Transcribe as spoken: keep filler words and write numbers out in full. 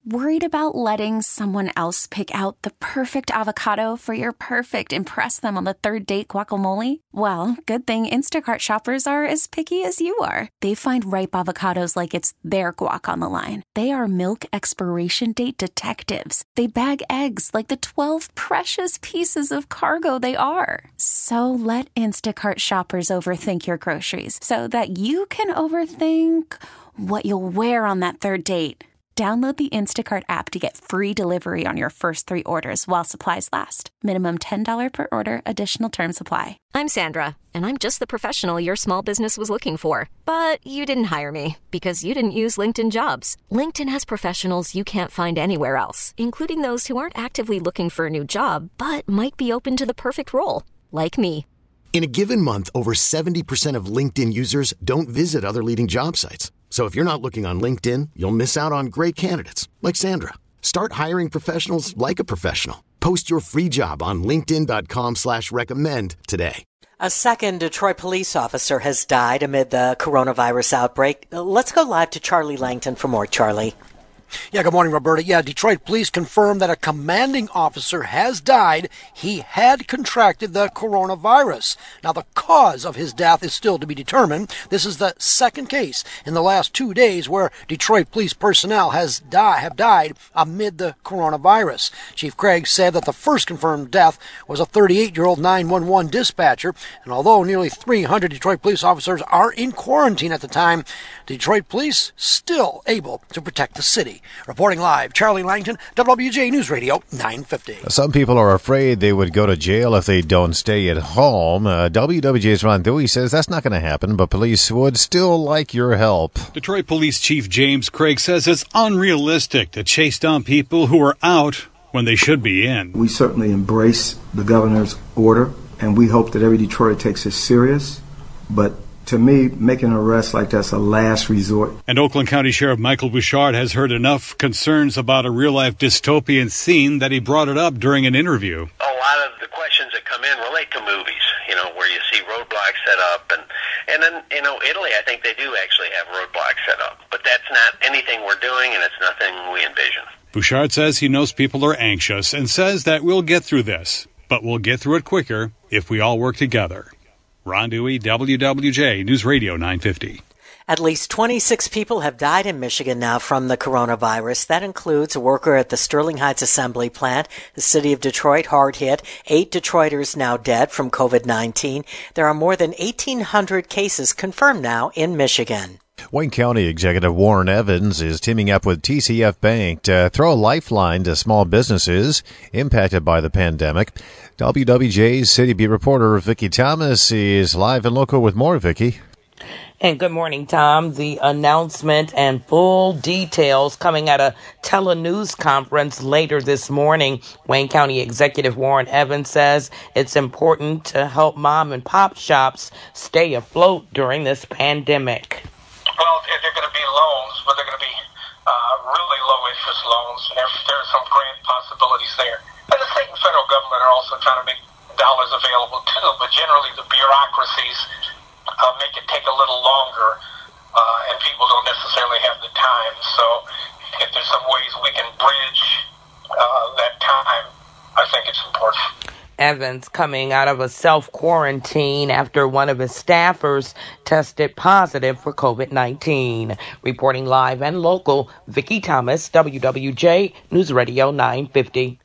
Worried about letting someone else pick out the perfect avocado for your perfect impress them on the third date guacamole? Well, good thing Instacart shoppers are as picky as you are. They find ripe avocados like it's their guac on the line. They are milk expiration date detectives. They bag eggs like the twelve precious pieces of cargo they are. So let Instacart shoppers overthink your groceries so that you can overthink what you'll wear on that third date. Download the Instacart app to get free delivery on your first three orders while supplies last. Minimum ten dollars per order. Additional terms apply. I'm Sandra, and I'm just the professional your small business was looking for. But you didn't hire me because you didn't use LinkedIn Jobs. LinkedIn has professionals you can't find anywhere else, including those who aren't actively looking for a new job, but might be open to the perfect role, like me. In a given month, over seventy percent of LinkedIn users don't visit other leading job sites. So if you're not looking on LinkedIn, you'll miss out on great candidates like Sandra. Start hiring professionals like a professional. Post your free job on linkedin.com slash recommend today. A second Detroit police officer has died amid the coronavirus outbreak. Let's go live to Charlie Langton for more. Charlie. Yeah, good morning, Roberta. Yeah, Detroit police confirmed that a commanding officer has died. He had contracted the coronavirus. Now, the cause of his death is still to be determined. This is the second case in the last two days where Detroit police personnel has die, have died amid the coronavirus. Chief Craig said that the first confirmed death was a thirty-eight-year-old nine one one dispatcher, and although nearly three hundred Detroit police officers are in quarantine at the time, Detroit police still able to protect the city. Reporting live, Charlie Langton, W W J News Radio nine fifty. Some people are afraid they would go to jail if they don't stay at home. Uh, W W J's Ron Dewey says that's not going to happen, but police would still like your help. Detroit Police Chief James Craig says it's unrealistic to chase down people who are out when they should be in. We certainly embrace the governor's order, and we hope that every Detroiter takes it serious, but to me, making an arrest like that's a last resort. And Oakland County Sheriff Michael Bouchard has heard enough concerns about a real-life dystopian scene that he brought it up during an interview. A lot of the questions that come in relate to movies, you know, where you see roadblocks set up. And, and then, you know, Italy, I think they do actually have roadblocks set up. But that's not anything we're doing, and it's nothing we envision. Bouchard says he knows people are anxious and says that we'll get through this, but we'll get through it quicker if we all work together. Ron Dewey, W W J News Radio nine fifty. At least twenty-six people have died in Michigan now from the coronavirus. That includes a worker at the Sterling Heights Assembly Plant. The city of Detroit hard hit. Eight Detroiters now dead from covid nineteen. There are more than eighteen hundred cases confirmed now in Michigan. Wayne County Executive Warren Evans is teaming up with T C F Bank to throw a lifeline to small businesses impacted by the pandemic. W W J's City Beat reporter Vicki Thomas is live and local with more. Vicki. And good morning, Tom. The announcement and full details coming at a telenews conference later this morning. Wayne County Executive Warren Evans says it's important to help mom and pop shops stay afloat during this pandemic. Well, they're going to be loans, but they're going to be uh, really low-interest loans. There, there are some grant possibilities there. And the state and federal government are also trying to make dollars available, too, but generally the bureaucracies uh, make it take a little longer, uh, and people don't necessarily have the time. So if there's some ways we can bridge uh, that time, I think it's important. Evans coming out of a self-quarantine after one of his staffers tested positive for covid nineteen. Reporting live and local, Vicki Thomas, W W J News Radio nine fifty.